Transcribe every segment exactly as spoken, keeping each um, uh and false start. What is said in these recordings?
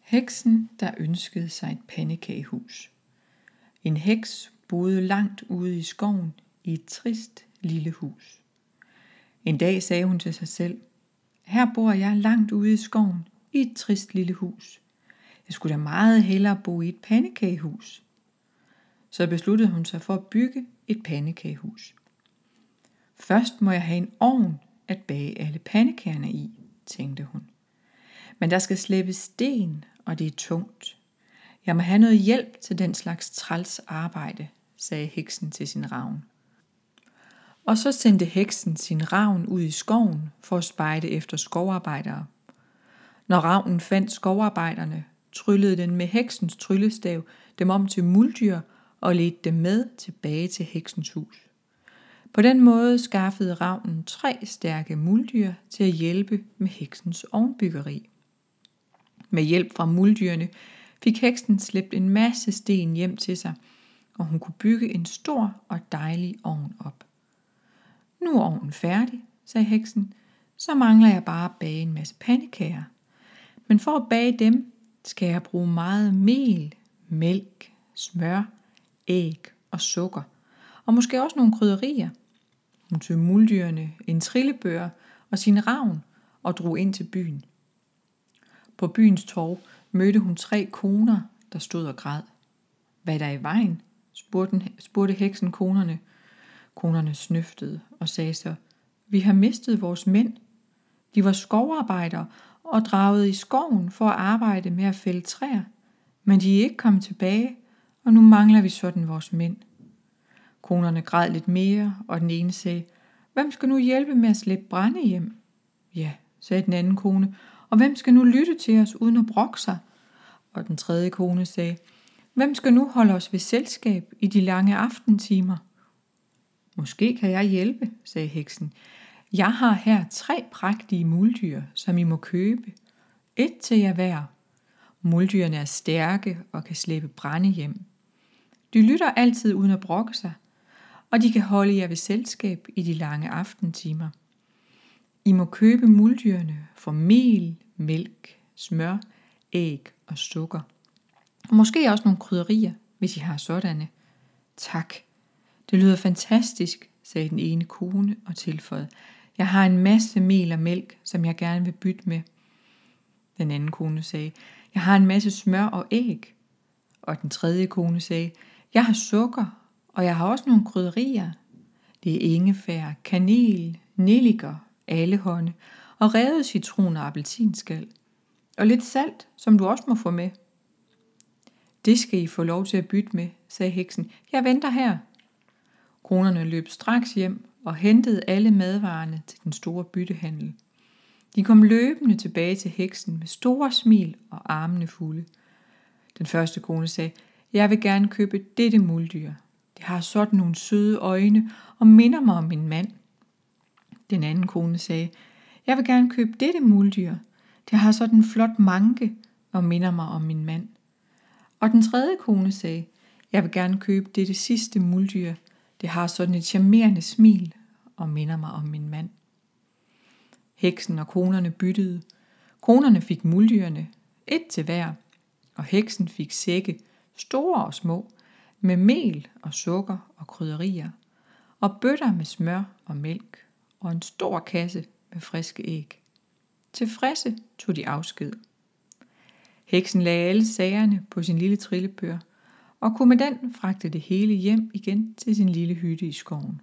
Heksen, der ønskede sig et pandekagehus. En heks boede langt ude i skoven i et trist lille hus. En dag sagde hun til sig selv: Her bor jeg langt ude i skoven i et trist lille hus. Jeg skulle da meget hellere bo i et pandekagehus. Så besluttede hun sig for at bygge et pandekagehus. Først må jeg have en ovn at bage alle pandekagerne i, tænkte hun. Men der skal slæbes sten, og det er tungt. Jeg må have noget hjælp til den slags træls arbejde, sagde heksen til sin ravn. Og så sendte heksen sin ravn ud i skoven for at spejde efter skovarbejdere. Når ravnen fandt skovarbejderne, tryllede den med heksens tryllestav dem om til muldyr og ledte dem med tilbage til heksens hus. På den måde skaffede ravnen tre stærke muldyr til at hjælpe med heksens ovnbyggeri. Med hjælp fra muldyrene fik heksen slæbt en masse sten hjem til sig, og hun kunne bygge en stor og dejlig ovn op. Nu er ovnen færdig, sagde heksen, så mangler jeg bare at bage en masse pandekager. Men for at bage dem, skal jeg bruge meget mel, mælk, smør, æg og sukker, og måske også nogle krydderier. Hun tog muldyrene, en trillebør og sin ravn og drog ind til byen. På byens torv mødte hun tre koner, der stod og græd. Hvad er der i vejen? spurgte, spurgte heksen konerne. Konerne snøftede og sagde så: Vi har mistet vores mænd. De var skovarbejdere og dragede i skoven for at arbejde med at fælde træer, men de er ikke kommet tilbage, og nu mangler vi sådan vores mænd. Konerne græd lidt mere, og den ene sagde: Hvem skal nu hjælpe med at slæbe brænde hjem? Ja, sagde den anden kone, og hvem skal nu lytte til os uden at brokke sig? Og den tredje kone sagde: Hvem skal nu holde os ved selskab i de lange aftentimer? Måske kan jeg hjælpe, sagde heksen. Jeg har her tre prægtige muldyr, som I må købe. Et til jer hver. Muldyrene er stærke og kan slæbe brænde hjem. De lytter altid uden at brokke sig, og de kan holde jer ved selskab i de lange aftentimer. I må købe muldyrene for mel, mælk, smør, æg og sukker. Og måske også nogle krydderier, hvis I har sådanne. Tak. Det lyder fantastisk, sagde den ene kone og tilføjede: Jeg har en masse mel og mælk, som jeg gerne vil bytte med. Den anden kone sagde: Jeg har en masse smør og æg. Og den tredje kone sagde: Jeg har sukker, og jeg har også nogle krydderier. Det er ingefær, kanel, nelliker, allehånde og revet citron og appelsinskal. Og lidt salt, som du også må få med. Det skal I få lov til at bytte med, sagde heksen. Jeg venter her. Konerne løb straks hjem og hentede alle madvarerne til den store byttehandel. De kom løbende tilbage til heksen med store smil og armene fulde. Den første kone sagde: Jeg vil gerne købe dette muldyr. Det har sådan nogle søde øjne og minder mig om min mand. Den anden kone sagde: Jeg vil gerne købe dette muldyr. Det har sådan en flot manke og minder mig om min mand. Og den tredje kone sagde: Jeg vil gerne købe dette sidste muldyr. Det har sådan et charmerende smil og minder mig om min mand. Heksen og konerne byttede. Konerne fik muldyrene, et til hver, og heksen fik sække, store og små, med mel og sukker og krydderier, og bøtter med smør og mælk, og en stor kasse med friske æg. Tilfredse tog de afsked. Heksen lagde alle sagerne på sin lille trillebør, og kunne med den fragte det hele hjem igen til sin lille hytte i skoven.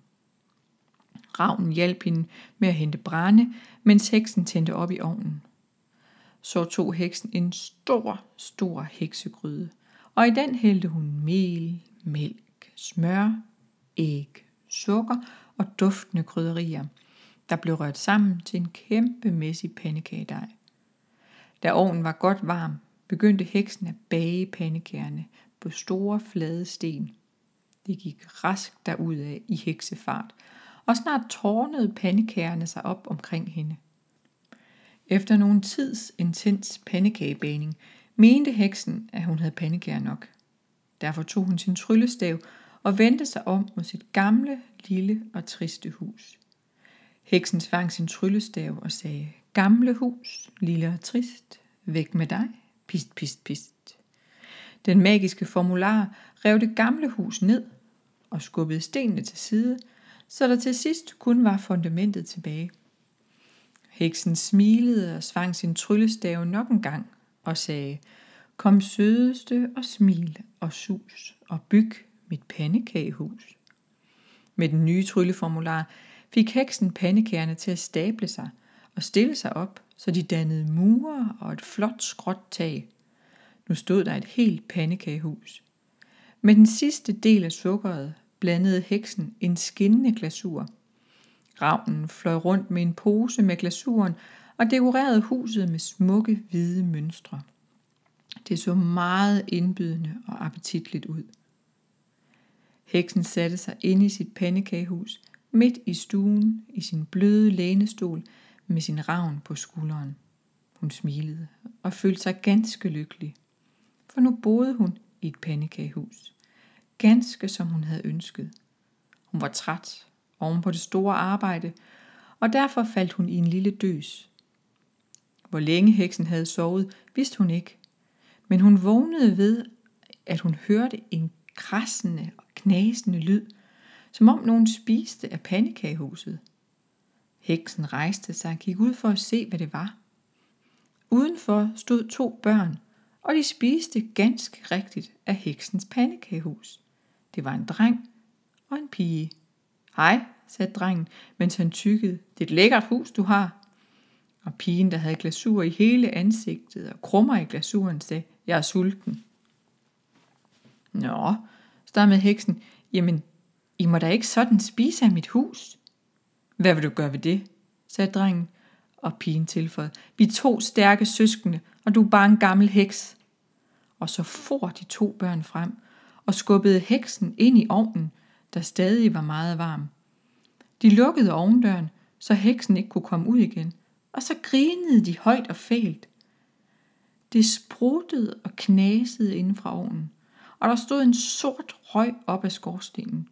Ravnen hjalp hende med at hente brænde, mens heksen tændte op i ovnen. Så tog heksen en stor, stor heksegryde, og i den hældte hun mel, mælk, smør, æg, sukker og duftende krydderier, der blev rørt sammen til en kæmpemæssig pandekagedej. Da ovnen var godt varm, begyndte heksen at bage pandekagerne på store flade sten. Det gik rask derudad i heksefart, og snart tårnede pandekagerne sig op omkring hende. Efter nogen tids intens pandekagebagning mente heksen, at hun havde pandekager nok. Derfor tog hun sin tryllestav og vendte sig om mod sit gamle, lille og triste hus. Heksen svang sin tryllestav og sagde: Gamle hus, lille og trist, væk med dig, Pist, pist, pist. Den magiske formular rev det gamle hus ned og skubbede stenene til side, så der til sidst kun var fundamentet tilbage. Heksen smilede og svang sin tryllestav nok en gang og sagde: Kom sødeste og smil og sus og byg mit pandekagehus. Med den nye trylleformular fik heksen pandekagerne til at stable sig og stille sig op, så de dannede mure og et flot skråt tag. Nu stod der et helt pandekagehus. Med den sidste del af sukkeret blandede heksen en skinnende glasur. Ravnen fløj rundt med en pose med glasuren og dekorerede huset med smukke hvide mønstre. Det så meget indbydende og appetitligt ud. Heksen satte sig ind i sit pandekagehus, midt i stuen, i sin bløde lænestol med sin ravn på skulderen. Hun smilede og følte sig ganske lykkelig, for nu boede hun i et pandekagehus, ganske som hun havde ønsket. Hun var træt oven på det store arbejde, og derfor faldt hun i en lille døs. Hvor længe heksen havde sovet, vidste hun ikke, men hun vågnede ved, at hun hørte en kradsende og knasende lyd, som om nogen spiste af pandekagehuset. Heksen rejste sig og gik ud for at se, hvad det var. Udenfor stod to børn, og de spiste ganske rigtigt af heksens pandekagehus. Det var en dreng og en pige. Hej, sagde drengen, mens han tykkede. Det er et lækkert hus, du har. Og pigen, der havde glasur i hele ansigtet og krummer i glasuren, sagde, jeg er sulten. Nå, stammede heksen, jamen, I må da ikke sådan spise af mit hus. Hvad vil du gøre ved det, sagde drengen, og pigen tilføjede, vi er to stærke søskende, og du er bare en gammel heks. Og så for de to børn frem og skubbede heksen ind i ovnen, der stadig var meget varm. De lukkede ovndøren, så heksen ikke kunne komme ud igen, og så grinede de højt og fælt. Det spruttede og knasede inden fra ovnen, og der stod en sort røg op af skorstenen.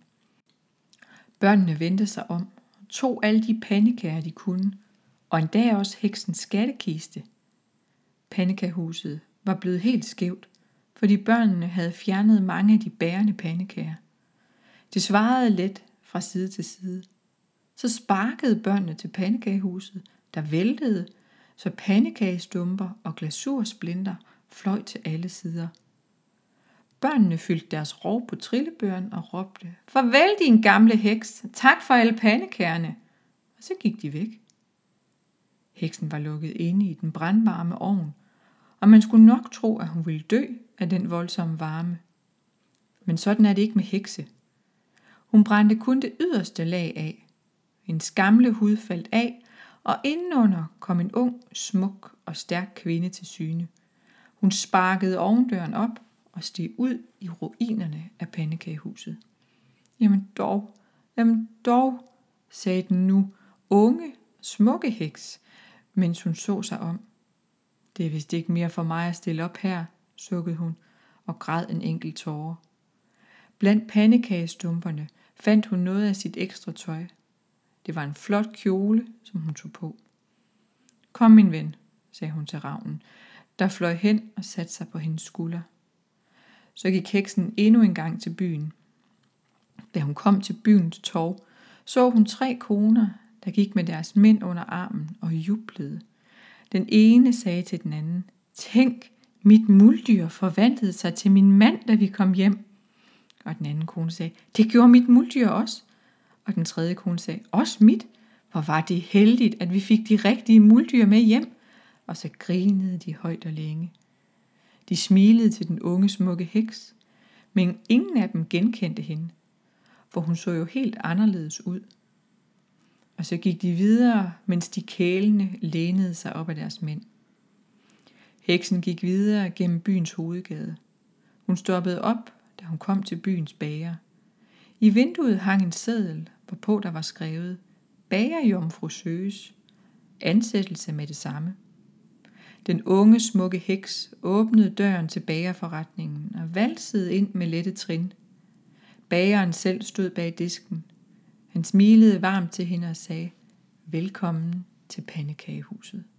Børnene vendte sig om, tog alle de pandekager, de kunne, og endda også heksens skattekiste. Pandekagehuset var blevet helt skævt, fordi børnene havde fjernet mange af de bærende pandekager. Det svarede let fra side til side. Så sparkede børnene til pandekagehuset, der væltede, så pandekagestumper og glasursplinter fløj til alle sider. Børnene fyldte deres rov på trillebøren og råbte, farvel din gamle heks, tak for alle pandekagerne. Og så gik de væk. Heksen var lukket inde i den brandvarme ovn, og man skulle nok tro, at hun ville dø af den voldsomme varme. Men sådan er det ikke med hekse. Hun brændte kun det yderste lag af. Hendes gamle hud faldt af, og indenunder kom en ung, smuk og stærk kvinde til syne. Hun sparkede ovndøren op og steg ud i ruinerne af pandekagehuset. Jamen dog, jamen dog, sagde den nu unge, smukke heks, mens hun så sig om. Det er vist ikke mere for mig at stille op her, sukkede hun og græd en enkelt tåre. Blandt pandekagestumperne fandt hun noget af sit ekstra tøj. Det var en flot kjole, som hun tog på. Kom min ven, sagde hun til ravnen, der fløj hen og satte sig på hendes skulder. Så gik heksen endnu en gang til byen. Da hun kom til byens torv, så hun tre koner, der gik med deres mænd under armen og jublede. Den ene sagde til den anden, tænk, mit muldyr forvandlede sig til min mand, da vi kom hjem. Og den anden kone sagde, det gjorde mit muldyr også. Og den tredje kone sagde, også mit. Hvor var det heldigt, at vi fik de rigtige muldyr med hjem. Og så grinede de højt og længe. De smilede til den unge smukke heks, men ingen af dem genkendte hende, for hun så jo helt anderledes ud. Og så gik de videre, mens de kælende lænede sig op af deres mænd. Heksen gik videre gennem byens hovedgade. Hun stoppede op, da hun kom til byens bager. I vinduet hang en seddel, hvorpå der var skrevet, bagerjomfru søges, ansættelse med det samme. Den unge smukke heks åbnede døren til bagerforretningen og valsede ind med lette trin. Bageren selv stod bag disken. Han smilede varmt til hende og sagde, velkommen til pandekagehuset.